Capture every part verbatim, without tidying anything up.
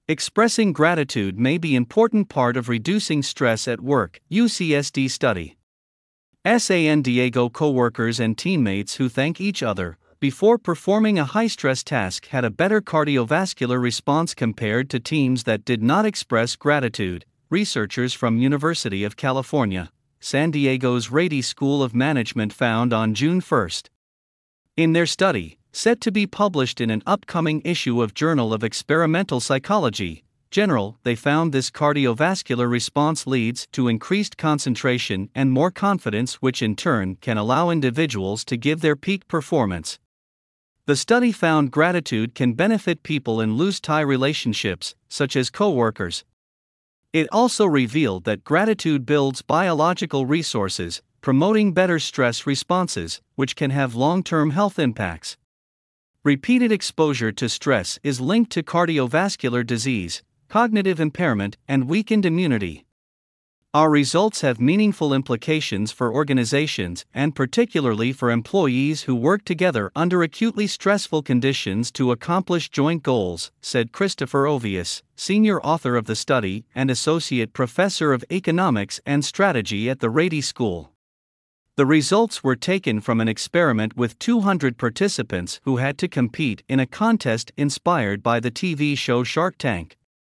Expressing gratitude may be an important part of reducing stress at work, U C S D study. San Diego coworkers and teammates who thank each other before performing a high-stress task had a better cardiovascular response compared to teams that did not express gratitude, researchers from University of California, San Diego's Rady School of Management found on June first. In their study, set to be published in an upcoming issue of Journal of Experimental Psychology, General, they found this cardiovascular response leads to increased concentration and more confidence, which in turn can allow individuals to give their peak performance. The study found gratitude can benefit people in loose-tie relationships, such as coworkers. It also revealed that gratitude builds biological resources, promoting better stress responses, which can have long-term health impacts. Repeated exposure to stress is linked to cardiovascular disease, cognitive impairment, and weakened immunity. Our results have meaningful implications for organizations and particularly for employees who work together under acutely stressful conditions to accomplish joint goals, said Christopher Ovius, senior author of the study and associate professor of economics and strategy at the Rady School. The results were taken from an experiment with two hundred participants who had to compete in a contest inspired by the T V show Shark Tank.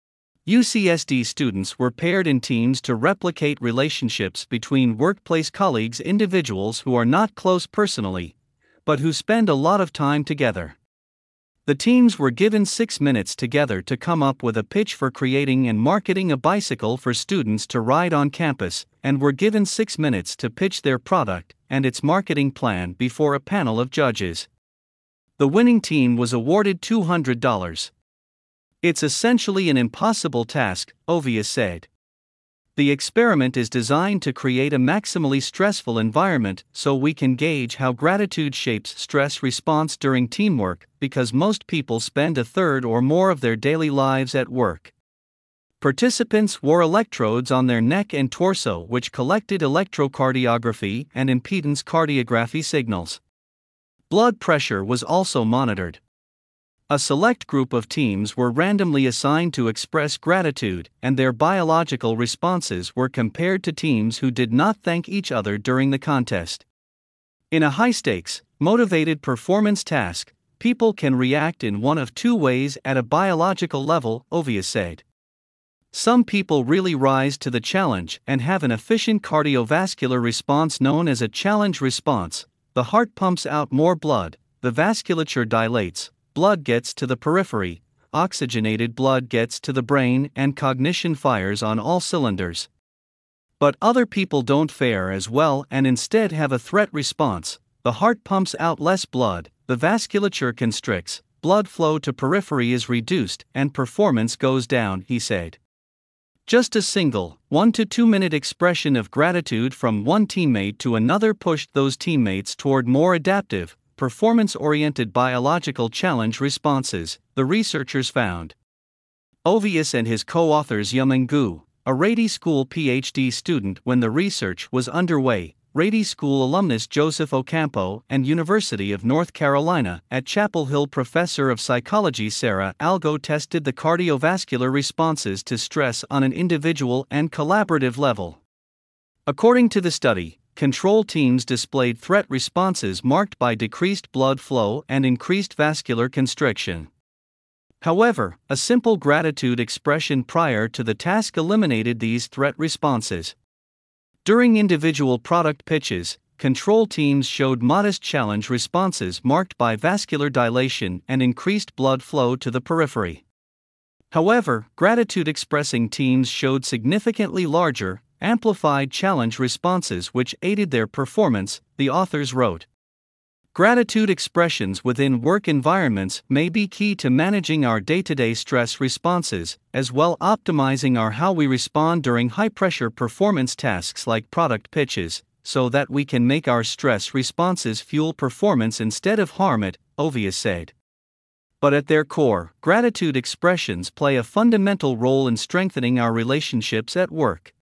U C S D students were paired in teams to replicate relationships between workplace colleagues, individuals who are not close personally, but who spend a lot of time together. The teams were given six minutes together to come up with a pitch for creating and marketing a bicycle for students to ride on campus, and were given six minutes to pitch their product and its marketing plan before a panel of judges. The winning team was awarded two hundred dollars. It's essentially an impossible task, Ovius said. The experiment is designed to create a maximally stressful environment so we can gauge how gratitude shapes stress response during teamwork, because most people spend a third or more of their daily lives at work. Participants wore electrodes on their neck and torso which collected electrocardiography and impedance cardiography signals. Blood pressure was also monitored. A select group of teams were randomly assigned to express gratitude, and their biological responses were compared to teams who did not thank each other during the contest. In a high-stakes, motivated performance task, people can react in one of two ways at a biological level, Ovius said. Some people really rise to the challenge and have an efficient cardiovascular response known as a challenge response. The heart pumps out more blood, the vasculature dilates, blood gets to the periphery, oxygenated blood gets to the brain, and cognition fires on all cylinders. But other people don't fare as well and instead have a threat response. The heart pumps out less blood, the vasculature constricts, blood flow to periphery is reduced, and performance goes down, he said. Just a single, one to two minute expression of gratitude from one teammate to another pushed those teammates toward more adaptive, performance-oriented biological challenge responses, the researchers found. Ovius and his co-authors Yumeng Gu, a Rady School P H D student when the research was underway, Rady School alumnus Joseph Ocampo, and University of North Carolina at Chapel Hill professor of psychology Sarah Algo tested the cardiovascular responses to stress on an individual and collaborative level. According to the study, control teams displayed threat responses marked by decreased blood flow and increased vascular constriction. However, a simple gratitude expression prior to the task eliminated these threat responses. During individual product pitches, control teams showed modest challenge responses marked by vascular dilation and increased blood flow to the periphery. However, gratitude-expressing teams showed significantly larger, amplified challenge responses which aided their performance, the authors wrote. Gratitude expressions within work environments may be key to managing our day-to-day stress responses, as well optimizing our how we respond during high-pressure performance tasks like product pitches, so that we can make our stress responses fuel performance instead of harm it, Ovius said. But at their core, gratitude expressions play a fundamental role in strengthening our relationships at work.